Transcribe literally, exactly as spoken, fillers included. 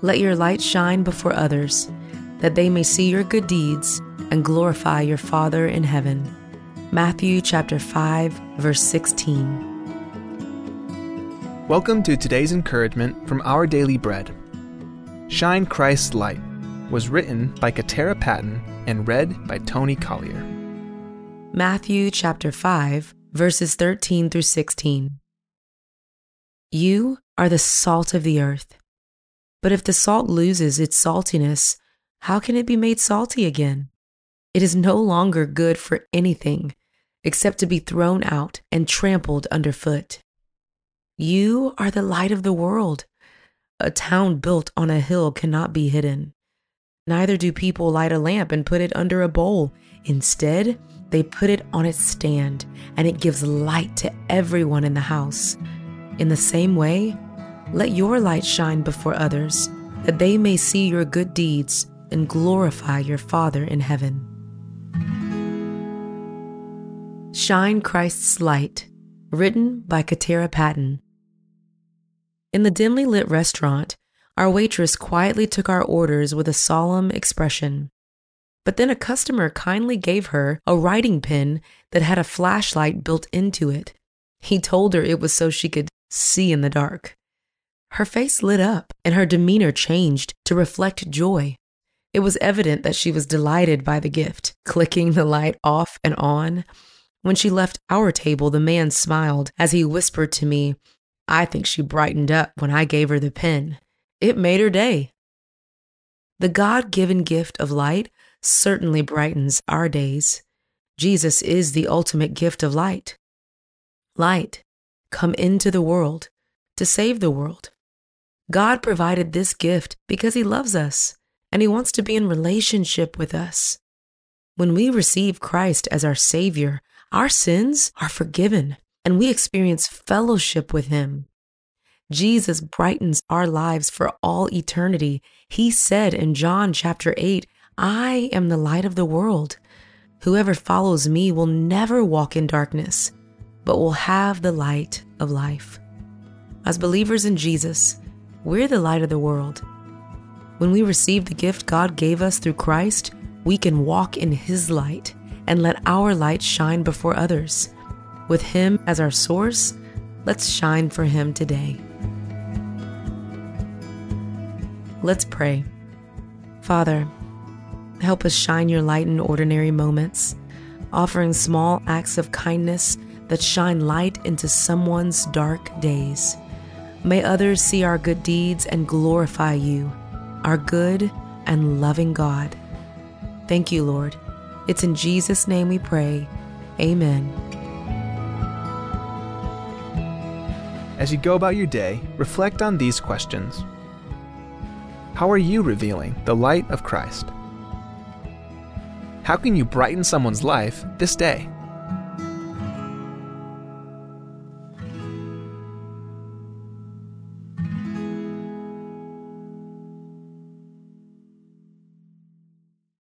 Let your light shine before others, that they may see your good deeds and glorify your Father in heaven. Matthew chapter five, verse sixteen. Welcome to today's encouragement from Our Daily Bread. Shine Christ's Light was written by Katara Patton and read by Tony Collier. Matthew chapter five, verses thirteen through sixteen. You are the salt of the earth. But if the salt loses its saltiness, how can it be made salty again? It is no longer good for anything except to be thrown out and trampled underfoot. You are the light of the world. A town built on a hill cannot be hidden. Neither do people light a lamp and put it under a bowl. Instead, they put it on its stand, and it gives light to everyone in the house. In the same way, let your light shine before others, that they may see your good deeds and glorify your Father in heaven. Shine Christ's Light, written by Katara Patton. In the dimly lit restaurant, our waitress quietly took our orders with a solemn expression. But then a customer kindly gave her a writing pen that had a flashlight built into it. He told her it was so she could see in the dark. Her face lit up and her demeanor changed to reflect joy. It was evident that she was delighted by the gift, clicking the light off and on. When she left our table, the man smiled as he whispered to me, "I think she brightened up when I gave her the pen. It made her day." The God-given gift of light certainly brightens our days. Jesus is the ultimate gift of light. Light, come into the world to save the world. God provided this gift because He loves us and He wants to be in relationship with us. When we receive Christ as our Savior, our sins are forgiven and we experience fellowship with Him. Jesus brightens our lives for all eternity. He said in John chapter eight, "I am the light of the world. Whoever follows me will never walk in darkness, but will have the light of life." As believers in Jesus, we're the light of the world. When we receive the gift God gave us through Christ, we can walk in His light and let our light shine before others. With Him as our source, let's shine for Him today. Let's pray. Father, help us shine your light in ordinary moments, offering small acts of kindness that shine light into someone's dark days. May others see our good deeds and glorify you, our good and loving God. Thank you, Lord. It's in Jesus' name we pray. Amen. As you go about your day, reflect on these questions. How are you revealing the light of Christ? How can you brighten someone's life this day?